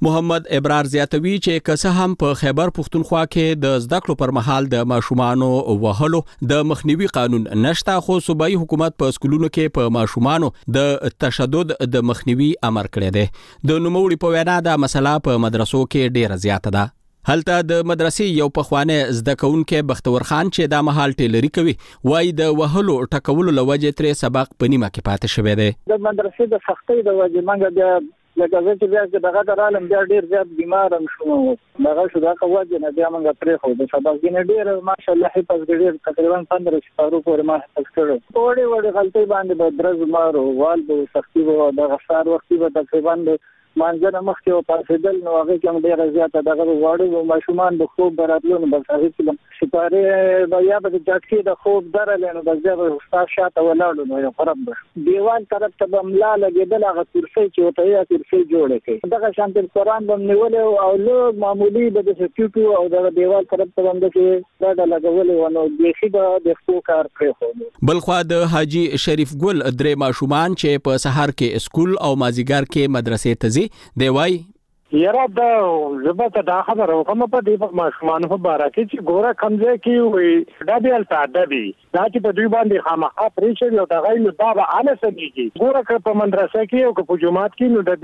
محمد ابرار زیاتوي چې که هم په خیبر پښتونخوا کې د زده کړو پر مهال د ماشومانو وهلو د مخنیوي قانون نشته، خو صوبایي حکومت په سکولونو کې په ماشومانو د تشدد د مخنیوي امر کړی دی. د نوموړي په وینا دا مسله په مدرسو کې ډیره زیاته ده. هلته د مدرسې یو پخوانی زده کوونکی بختور خان چې دا مهال ټیلري کوي وایي د وهلو ټکولو لوجې ترې سبق په نیمه کې پاتې شوی دی. د مدرسې د سختۍ د وجې موږ بیا لکه زه چې بیا دغه درالم بیا ډېر زیات بیمار هم شوم، دغه شو دغه وجې نه بیا موږ پرېښود. سبق ځینې ډېر ماشاءالله حفظ ډېر تقریبا 15 سپارو پورې ما حفظ کړی. وړې وړې غلطۍ باندې به درز مارو وال به سختي به دغه سهار وختي به تقریبا مانځنه مخکې او پاسېدل، نو هغې کې هم ډېره زیاته دغه واړه ماشومان د خوب به راتلو، نو بس هغې کې به سپارې به یا به د جټکې د خوب درلې، نو بس بیا به استاد شاته ولاړو، نو یو خراب به دیوال طرف ته به ملا لګېدل، هغه کرسۍ چې ورته یا کرسۍ جوړه کړي دغه شانتې قرآن به م نیولې او لږ معمولي به داسې ټیټو او دغه دیوال طرف ته به هم داسې ډډه لګولې وه، نو بیخي به د خپو کار پرېښود. بلخوا د حاجي شریف ګل درې ماشومان چې په سهار کې سکول او مازیګر کې مدرسې ته ځي دی وایي یاره دا زبته دا خبره وکم په دې ماشومان په باره کې چې ګوره کمزې کې وي دا بیا الفاده وي دا چې په دوی باندې خامخا پرېشر یو دغه نو دا به اله سمېږي. ګوره که په مدرسه کې او که په جومات کې نو د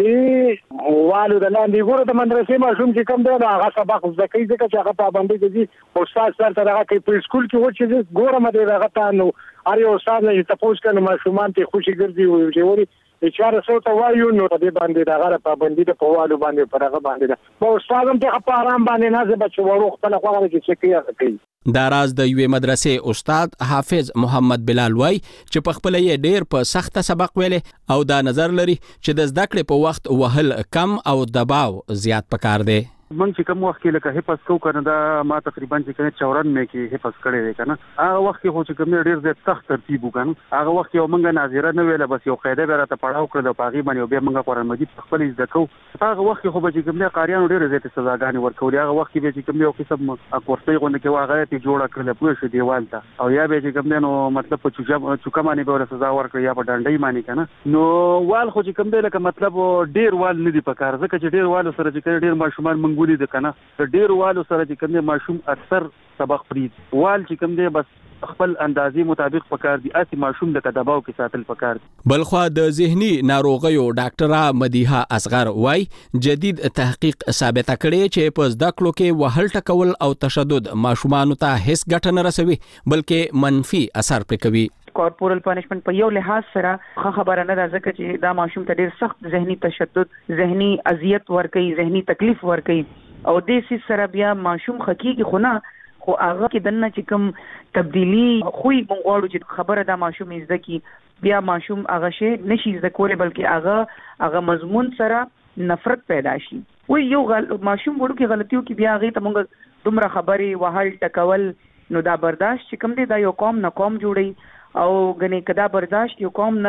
دې والو د لاندې ګوره د مدرسې ماشوم چې کم دی هغه سبق زده کوي ځکه چې هغه پابندي کوي استاد سره دغه کوي. په سکول کې و چې ګوره مده دغه ته نو هر یو استاد نه تاسو کنه ماشومان ته خوشي ګرځي چې وړي اشاره سوته وایو نو دې باندې دغه پابندي د پوالو باندې پرغه باندې ده په استادم ته په آرام باندې نه زه بچو ورو خپل خواږه کې څه کوي. دا راز د یوې مدرسې استاد حافظ محمد بلال وای چې په خپل یې ډیر په سخته سبق ویلې او دا نظر لري چې د زده کړې په وخت وهل کم او دباو زیات پکار دی. من چې کوم وخت کې لکه حفظ کو کنه دا ما تقریبا چې کنه 94 مې کې حفظ کړی دی کنه هغه وخت کې خو چې کوم ډیر زیات سخت ترتیب وکړو هغه وخت یو منګه ناظره نه ویله بس یو قاعده به راته پړاو کړل په هغه باندې بیا منګه قرآن مجید خپل زده کو. هغه وخت کې خو به چې کوم قاریانو ډیر زیات سزاګانې ورکولې هغه وخت کې به چې کوم یو قسم اکورتي غونډه کې واغې ته جوړه کړل پوه شو دیوال ته او یا به چې کوم نو مطلب په چوکا باندې به ور سزا ورکړي یا په ډنډۍ باندې کنه نو وال خو چې کوم دی لکه مطلب ډیر وال نه دی پکار ځکه چې ډیر وال سره چې ډیر ماشومان منګولي د کنه ډیر والو سره چې کوم ماشوم اکثر سبق فرید وال چې کوم دی بس خپل اندازې مطابق پکار دي اسی ماشوم د دباو کې ساتل پکار دي. بلخوا د ذهني ناروغیو ډاکټره مدیحه اصغر وای جدید تحقیق ثابته کړي چې په زده کړو کې وهل ټکول او تشدد ماشومان ته هیڅ ګټه نه رسوي بلکې منفي اثر پرې کوي. کارپورل پنشمنت په یو لحاظ سره خبره نه ده ځکه چې دا ماشوم ته ډیر سخت ذهني تشدد ذهني اذیت ورکوي ذهني تکلیف ورکوي او د سې سره بیا ماشوم خکېږي خو نه خو هغه کې دنه چې کوم تبدیلی خوې مونږ چې خبره دا ماشوم زده کی بیا ماشوم هغه شی نشي زده کولای بلکې هغه مضمون سره نفرت پیدا شي. وای یو ماشوم وړو کې غلطیو کې بیا هغه ته مونږ دومره خبرې وهل ټکول نو دا برداشت چې کوم دی دا یو قوم نه قوم جوړي او غني کدا برداشت یو قوم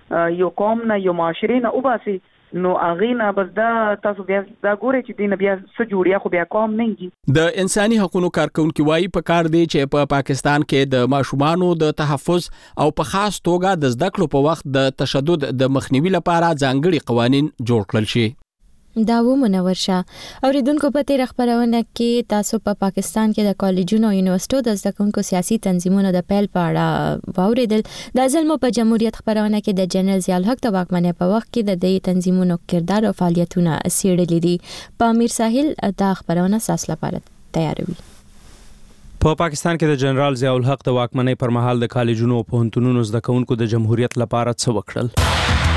نه یو معاشره نه وباسي نو اغینا بس دا تاسو بیا دا ګوري چې دین بیا څه جوړیا خو بیا قوم نه دي. د انساني حقوقو کارکونکو وايي په کار دی چې په پاکستان کې د ماشومانو د تحفظ او په خاص توګه د زده کړو په وخت د تشدد د مخنیوي لپاره ځانګړي قوانین جوړ کړل شي. دا و منور شه اوریدونکو په تیر خبرونه کې تاسو په پاکستان کې د کالجونو او یونیورسيټو د زده کوونکو سیاسي تنظیمونو د پیل په اړه واوریدل. د ظلم په جمهوریت خبرونه کې د جنرال ضیاء الحق د واکمنۍ په وخت کې د دې تنظیمونو کردار او فعالیتونه څېړلي دي. په امیر ساحل دا خبرونه ساس لپاره تیاروي. په پاکستان کې د جنرال ضیاء الحق د واکمنۍ پر مهال د کالجونو او پوهنتونونو زده کوونکو د جمهوریت لپاره څه وکړل؟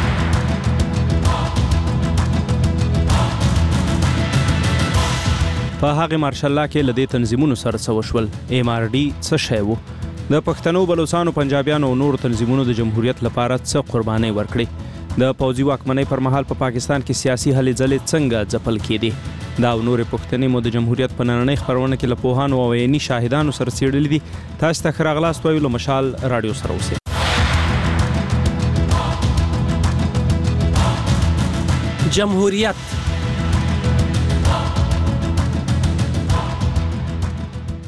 په هغه مارشالله کې لدې تنظیمونو سره څه وشول؟ ایم آر ډي څه شی وو؟ د پښتنو بلوچستانو پنجابیانو او نور تنظیمونو د جمهوریت لپاره څه قرباني ورکړي؟ د پوځي واکمنۍ پر مهال په پاکستان کې سیاسي هلې ځلې څنګه ځپل کېدې؟ دا او نورې پوښتنې مو د جمهوریت په نننۍ خبرونه کې له پوهانو او عیني شاهدانو سره څېړلې دي. تاسو ته ښه راغلاست وایو له مشال راډیو سره اوسئ. جمهوریت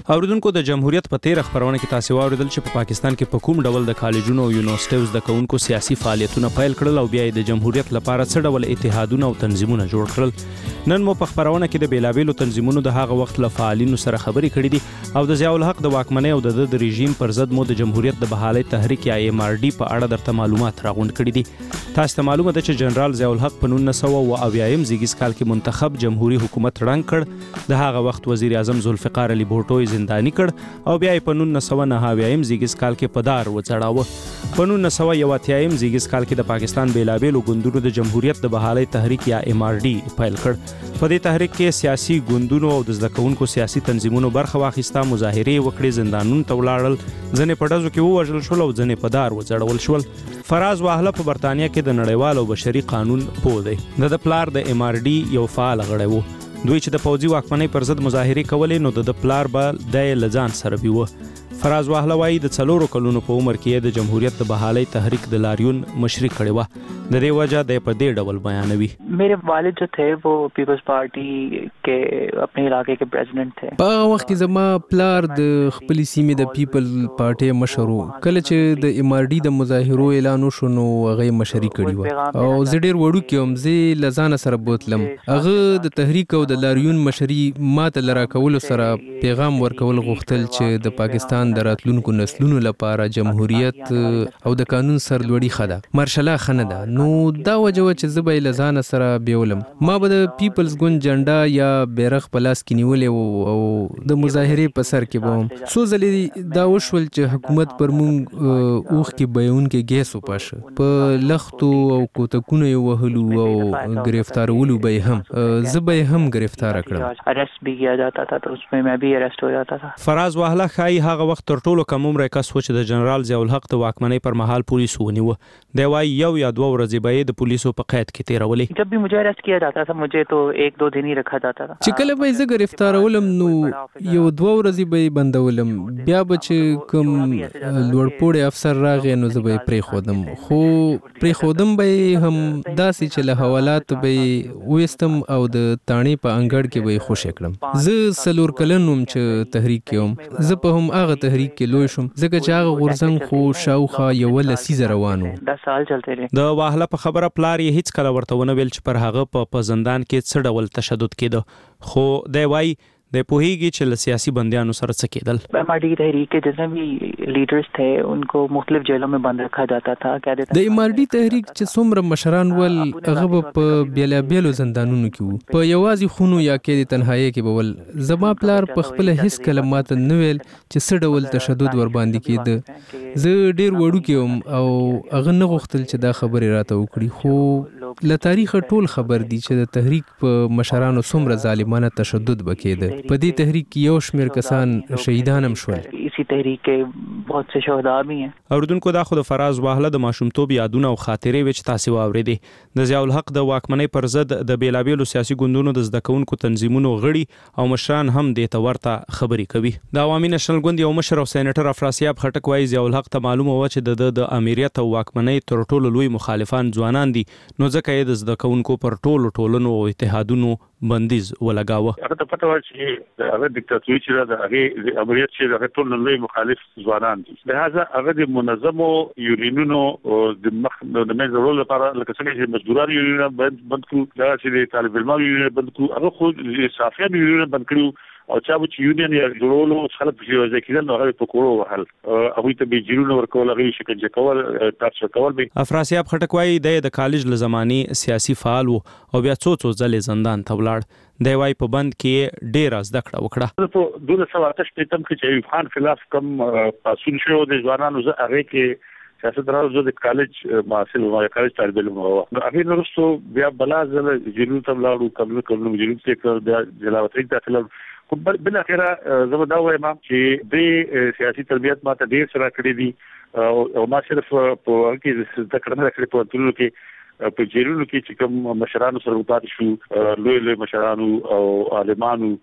اوریدونکو د جمهوریت په 13 خبرونه کې تاسو واوریدل چې په پاکستان کې په کوم ډول د کالجونو او یونیورسيټیز د کوونکو سیاسي فعالیتونه پیل کړل او بیا د جمهوریت لپاره څه ډول اتحادونه او تنظیمونه جوړ کړل. نن مو په خبرونه کې د بیلابېلو تنظیمونو د هغه وخت له فعالینو سره خبرې کړې دي او د ضیاء الحق د واکمنۍ او د رژیم پر ضد مو د جمهوریت د بحالۍ تحریک یا MRD په اړه درته معلومات راغونډ کړي دي. تاسو ته معلومه ده چې جنرال ضیاء الحق په 1980 زیږیز کال کې منتخب جمهوریت حکومت رنګ کړ. د هغه وخت وزیر اعظم ذوالفقار علي بھټو زنداني کړ او بیا په 1990 زیږیز کال کې په دار وځړاوه. په 1980 زیږیز کال کې د پاکستان بیلابېلو ګوندونو د جمهوریت د بحالۍ تحریک یا MRD پیل کړ. په دې تحریک کې سیاسي ګوندونو او د زده کوونکو سیاسي تنظیمونو برخه واخیسته، مظاهرې وکړې، زندانونو ته ولاړل، ځنې په ډزو کې ووژل شول او ځنې په دار وځړول شول. فراز واهله په برتانیا کې د نړیوال او بشري قانون پوه دی. د پلار د MRD یو فعال غړی و. دوی چې د پوځي واکمنۍ پر ضد مظاهرې کولې نو د پلار به د لزان سره بیوه. فراز واهله وايي د 4 کلونو په عمر کې د جمهوریت د بحالۍ تحریک د لاریون مشري کړې و. د دې وجہ د په دې ډول بیانوي. میرے والد جو تھے وہ پیپلز پارٹی کے اپنے علاقے کے پریزیڈنٹ تھے. په وخت کې زما پلار د خپل سیمې د پیپل پارټي مشر و. کله چې د MRD د مظاهرو اعلان وشو نو هغه مشري کړی و او زه ډیر وړو کې هم زه لزان سره بوتلم. هغه د تحریک او د لاریون مشري ماته لرا کول سره پیغام ورکول غوښتل چې د پاکستان د راتلونکو نسلونو لپاره جمهوریت او د قانون سرلوړي خده مارشلا خنه ده. نو دا وجه چې زبې لزان سره بیولم. ما به د پیپلز ګوند جنډا یا بیرغ په لاس کې نیولې او د مظاهرې په سر کې بوم. سو ځلې دا وشول چې حکومت پر مونږ اوخ کې بیون کې ګیس وپاشه، په لختو او کوتکونو یې وهلو او گرفتارولو به هم زبې هم گرفتار کړم. ارست بھی کیا جاتا تھا تو اس میں میں بھی ارست ہو جاتا تھا. فراز واهله خای هغه وخت تر ټولو کم عمر کس و چې د جنرال ضیاء الحق د واکمنۍ پر مهال پولیس ونیوه. دی وايي یو یا 2 ورځې به د پولیسو په قید کې تیرولې. جب بھی مجھے ارست کیا جاتا تھا مجھے تو 1-2 دن ہی رکھا جاتا تھا. چې کله به زه گرفتارولم نو یو 2 ورځې به بندولم، بیا به چې کوم لوړپوړی افسر راغی نو زه به پرې خودم. خو پرې خودم به هم داسې چې له حوالات به وستم او د تاڼې په انګړ کې به خوشی کړم. زه 4 کلنوم چې تحریک کې زه په هم هغه تحریک کې لوی شم ځکه چې هغه غورځنګ خو شاوخوا یو لسیزه روانو. 10 سال چلتے رہے. د واهله په خبره پلار یې هیڅ کله ورته ونه ویل چې پر هغه په زندان کې څه ډول تشدد کېده. خو دی وايي د پوهیږي چې له سیاسي بندیانو سره څه کېدل. MRD تحریک کے جتنے بھی لیڈرز تھے ان کو مختلف جیلوں میں بند رکھا جاتا تھا. د MRD تحریک چې څومره مشران ول هغه په بیلابېلو زندانونو کې وو، په یوازې خونو یا کې تنهایی کې بول. زما پلار په خپل هیڅ کلمات نه ویل چې څه ډول تشدد ور باندې کېده. زه ډیر وړو کې او هغه نه غوښتل چې دا خبره راته وکړي. خو له تاریخ ټول خبر دي چې د تحریک په مشرانو څومره ظالمانه تشدد وکړي. په دې تحریک کې یو شمېر کسان شهیدان هم شول. اسی تحریک کې بہت سے شهدا بھی ہیں. اوریدونکو دا خو د فراز واهله د ماشومتوب یادونه او خاطرې وچ تاسو واورېدې. د ضیاء الحق د واکمنۍ پر ضد د بیلابېلو سیاسي ګوندونو د زده کوونکو تنظیمونو غړي او مشران هم د تورته خبرې کوي. د عوامي نشنل ګوند یو مشر او سېنیټر افراسیاب خټک وايي ضیاء الحق ته معلومه و چې د امریت او واکمنۍ تر ټولو لوی مخالفان ځوانان دي، نو ځکه یې د زده کوونکو پر ټولنو او اتحادونو بندیز ولګاوه. هغه ته پته و چې هغه دیکتاتوري چې د هغه امریت چې هغه ټول لوی مخالف ځوانان دي. لہذا هغه د منظمو یونینونو د منځ ورول لپاره لکه څنګه چې مزدوران یونین بند کړو، دا چې د طالب علم یونین بند کړو، هغه خو صافیان یونین بند کړو او چا چې یونین یا جوړولو خلک په ځای کې نو هغه په کورو وهل، هغه ته به جیرونه ورکول، هغه شکنجه کول، تاسو کول به. افراسیاب خټک وايي د کالج له زماني سیاسي فعال او بیا څو ځلې زندان ته ولاړ. دی وايي په بند کې ډېر زده کړه وکړه. په 2028 کې چې ایوب خان خلاف کم پاسون شو د ځوانانو زه هغه کې سیاست راوځو د کالج محصل او کالج طالب علم وو. هغه نورستو بیا بلازل جنون ته ولاړو، کمنو جنون ته د جلاوطن داخله بل اخره زما دا وایم چې د سیاسي تربیت ماته ډیر سره کړی دي او ما صرف په کې د کړنه کړې په ټولو کې په جیرونو کې چې کوم مشرانو سره وپات شو، لوی مشرانو او عالمانو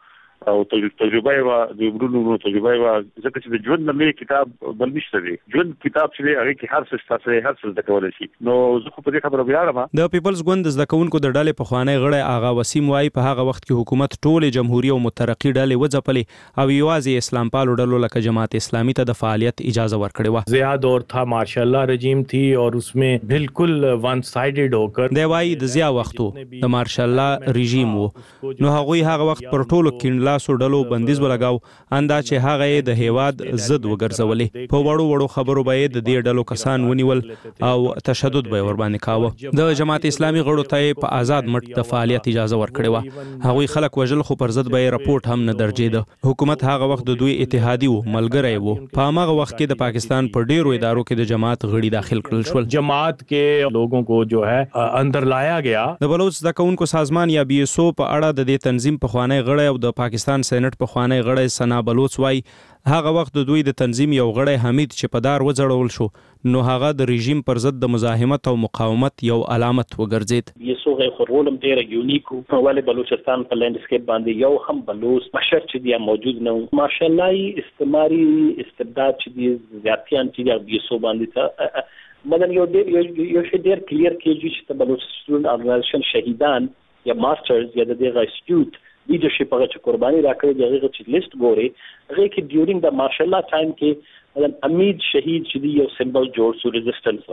او تجربه وا د ورونو تجربه وا ځکه چې د ژوند نوې کتاب بل نشته دی ژوند کتاب چې هغه کې هر څه تاسو هر څه د کولای شي نو زه خو په دې خبره ویاړم. د پیپلز ګوند د زدکونکو د ډلې په خوانی غړی آغا وسیم وای په هغه وخت کې حکومت ټول جمهوریت او مترقی ډلې وځپلې او یوازې اسلام پالو ډلو لکه جماعت اسلامی ته د فعالیت اجازه ورکړې و. ضیاء دور تھا ماشاءاللہ رجیم تھی اور उसमें بالکل ون سایډډ ہوکر دی وای د ضیاء وختو د ماشاءاللہ رژیم وو نو هغه هغه وخت پر ټولو کینلاسو ډلو بندیز ولګاو اندا چې هغه د هیواد ضد وګرځولې په وړو وړو خبرو باید د دې ډلو کسان ونیول او تشدد به ور باندې کاوه. د جماعت اسلامی غړو ته په آزاد مټ د فعالیت اجازه ورکړې و. هغوی خلک وژل خو پر ضد به رپورټ هم نه درجېده. حکومت هغه وخت د دوی اتحادی وو ملګری وو. په هغه وخت کې د پاکستان پر ډیرو ادارو کې د جماعت غړي داخل کړل شول. جماعت کې لوگوں کو جو ہے اندر لایا گیا. د بلوچ زدکونکو سازمان یا بی اس او په اړه د دې تنظیم په خوانی غړی او د پاکستان سېنات په خوانی غړی سنا بلوچ وای هغه وخت د دوی د تنظیم یو غړی حمید چې په دار وځړول شو نو هغه د رژیم پر ضد د مزاحمت او مقاومت یو علامت وګرځید. یسو غي خورولم ډیر یونیکو په ولې بلوچستان په لینډسکیپ باندې یو هم بلوچ بشر چې دی موجود نه ماشاءالله استعماري استبداد چې دی زیاتیان چې دی یسو باندې ته مدن یو شی ډیر کلیر کېږي چې بلوچ سټوډنټ ارګنایزیشن شهیدان یا ماسترز یا د دغه انسټیټیوټ لیډرشپ هغه چې قرباني راکړي دی هغه چې لیست ګوري هغه کې ډیورینګ د ماشاءالله ټایم کې امید شهید چې دی یو سمبل جوړ سو ریزिस्टेंस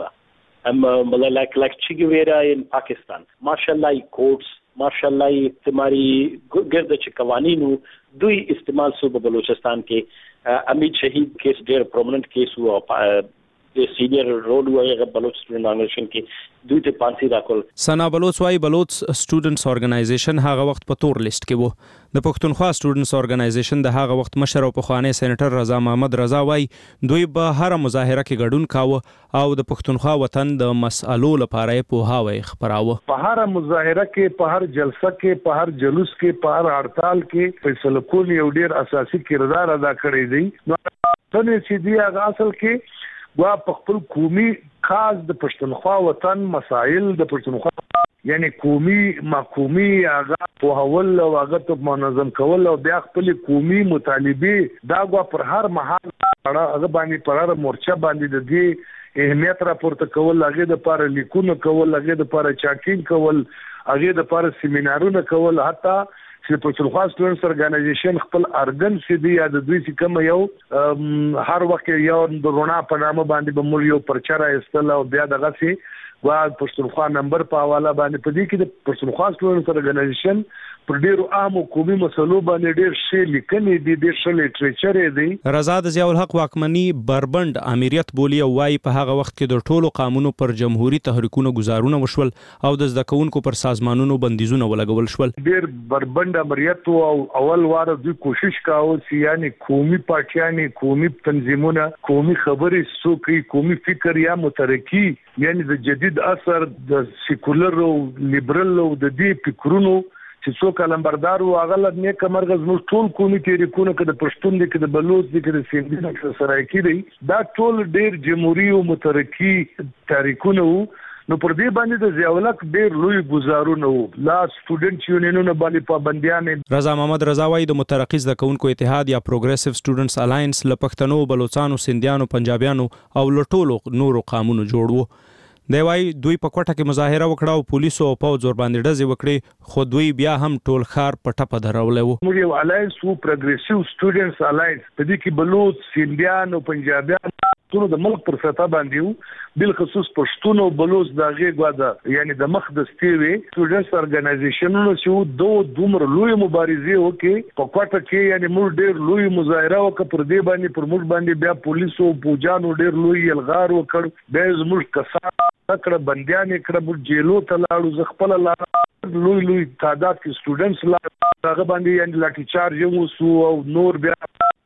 وا like Che Guevara in Pakistan ماشاءالله کوټس ماشاءالله استعماري ګرد چې قوانینو دوی استعمال سو په بلوچستان کې امید شهید کیس ډیر پرومیننٹ کیس وو د سینیئر رول وایي بلوچ سټوډنټ ارګنایزیشن کې دوی ته پانسي راکول. سنا بلوچ وای بلوچ سټوډنټس ارګنایزیشن هغه وخت په تور لیست کې وو. د پښتونخوا سټوډنټس ارګنایزیشن د هغه وخت مشر او پخوانی سېنیټر رضا محمد رضا وای دوی به هر مظاهره کې ګډون کاوه او د پښتونخوا وطن د مسالو لپاره په هاوی خبراوه. په هر مظاهره کې په هر جلسه کې په هر جلوس کې په هر هړتال کې فیصله کول یو ډیر اساسي کردار ادا کړی دی. نو څنګه چې دی هغه اصل کې وا په خپل قومي خاص د پښتونخوا وطن مسائل د پښتونخوا یعنی قومي محکومي هغه په حول او هغه ته منظم کول او بیا خپل قومي مطالبه دا غوا پر هر محل هغه باندې پر هر مورچه باندې د دې اهمیت راپورته کول هغه د لپاره لیکونه کول هغه د لپاره چاکین کول هغه د لپاره سیمینارونه کول حتی چې پښتونخوا سټوډنټس ارګنایزیشن خپل ارګن سي دی یا د دوی چې کوم یو هر وخت یو د رونا په نامه باندې به مول یو پرچار ایستل او بیا دغه سي وا پښتونخوا نمبر په حواله باندې په دې کې د پښتونخوا سټوډنټس ارګنایزیشن پر ډیرو عام قومي مسلو باندې ډیر شی لیکنې دي ډیر شی لیټریچر دی. رضا د ضیاء الحق واکمنی بربند امریت بولی او وايي په هغه وخت کې د ټولو قانونو پر جمهوریت تحریکونو گزارونه وشول او د زدکونکو پر سازمانونو بندیزونه ولګول شول. ډیر بربند امریت او اول واره دوی کوشش کاوه چې یعنی قومي پارټیانې قومي تنظیمونه قومي خبرې سوکي قومي فکر یا مترقی یعنی د جدید اثر د سیکولر او لیبرل او د دې فکرونو چې څوک لمبردار او اغلب نیک مرغز مو ټول قومي تحریکونه کده پښتون دي کده بلوچ دي کده سیندي دي کده سرایکی دي دا ټول ډیر جمهوریت او مترقی تحریکونه نو پر دې باندې د ضیاء الحق ډیر لوی گزارونه لا سټوډنټ یونینونو باندې پابندیان. رضا محمد رضا وای د مترقی زدکونکو اتحاد یا پروګریسیو سټوډنټس الاینس ل پښتنو بلوچستانو سیندیانو پنجابیانو او لټولو نورو قانونو جوړ وو. دی وای دوی په کوټه کې مظاهره وکړه او پولیسو او پوځ ور باندې ډزې وکړي خو دوی بیا هم ټول خار په ټپه درولې وو. موږ یو الاینس وو پروګریسیو سټوډنټس الاینس په دې کې بلوچ سیندیان او پنجابیان ټول د ملک پر سطح باندې وو بل خصوص پښتون او بلوچ د هغه غواده یعنی د مخدستي وي سټوډنټس ارګنایزیشنونو چې دومره لوی مبارزه وکړي په کوټه کې یعنی موږ ډیر لوی مظاهره وکړه پر دې باندې پر موږ باندې بیا پولیسو پوجانو ډیر لوی الغار وکړ بیا زموږ کسان کړه بنديان کړه بل جیلو ته لاړو ز خپل لوی تعداد کې سټوډنټس هغه باندې یعنی لاټي چارج یو سو او نور بیا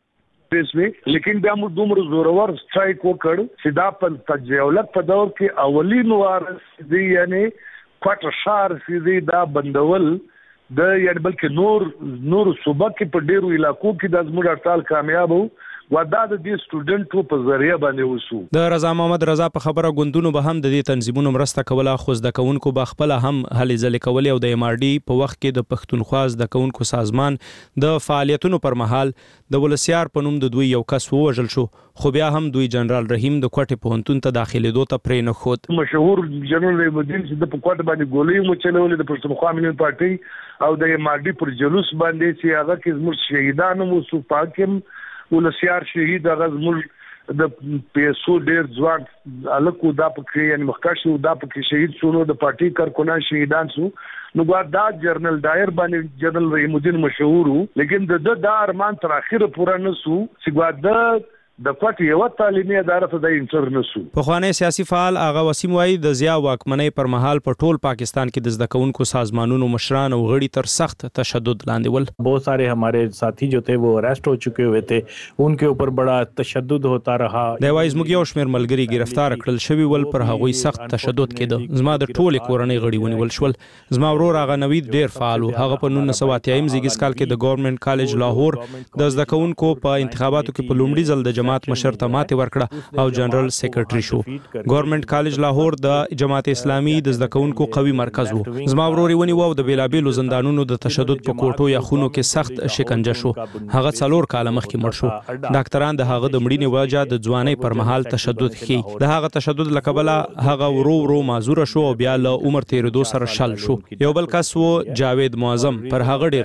لیکن بیا موږ دومره زورور سټرایک وکړ چې دا په تجاوزات په دور کې اولین وارث دی یعنی کوټه شهر سي دا بندول د یعنی بلکې نور صوبه کې په ډیرو علاقو کې د زموږ اړتال کامیاب وو ودا د دې سټوډنټو په ذریعہ باندې وسو. د رضا محمد رضا په خبره غوندونو به هم د دې تنظیمونو مرسته کوله، خو زده کوونکو به خپل هم هلې ځلې کولې او د MRD په وخت کې د پښتونخوا زده کوونکو سازمان د فعالیتونو پر مهال د ولسیار په نوم د دوی یو کس ووژل شو، خو بیا هم دوی جنرال رحیم د کوټې پوهنتون ته داخلېدو ته پرې نه ښود. مشهور جنرال رحیم الدین چې د په کوټه باندې ګولۍ مچلولې د پښتونخوا ملي پارټي او د MRD پر جلوس باندې چې هغه کې زموږ شهیدانو مو سو پاکم ولسیار شهید هغه زموږ د پیسو ډیر ځوان الکو دا پکې یعنی مخکښ دا پکې شهید شونو د پارټي کارکونان شهیدان سو. نو دا جنرال دایر باندې جنرال رحیم الدین مشهور لیکن د ارمان تر اخره پورا نسو چې د کوټې یو تعلیمي اداره ته د انټر نسو. پخوانی سیاسي فعال آغا وسیم وایي د ضیا واکمنۍ پر مهال په ټول پاکستان کې د زده کوونکو سازمانونو مشران او غړي تر سخت تشدد لاندې ول. बहुत सारे हमारे साथी जो थे वो अरेस्ट हो चुके हुए थे, उनके ऊपर बड़ा तशद्दुद होता रहा. د وایي زموږ یو شمېر ملګري گرفتار کړل شوي ول، پر هغوی سخت تشدد کېده. زما د ټولې کورنۍ غړي ونیول شول. زما ورور آغا نوید ډیر فعال و. هغه په 1980 زیږدیز کال کې د ګورنمنت کالج لاهور د زده کوونکو په انتخاباتو کې په لومړي ځل د جماعت مشر ته ورکړه او جنرال سیکریټري شو. ګورنمنت کالج لاهور د جماعت اسلامي د زده کوونکو قوي مرکز وو. زما ورور ونیو او د بیلابیلو زندانونو د تشدد په کوټو یا خونو کې سخت شکنجه شو. هغه 4 کال مخکې مړ شو. ډاکټران د هغه د مړینې وجه د ځوانۍ پر مهال تشدد ښيي. د هغه تشدد له کبله هغه ورو معذور شو او بیا له عمر تیرېدو سره شل شو. یو بل کس وو جاوید معظم، پر هغه ډیر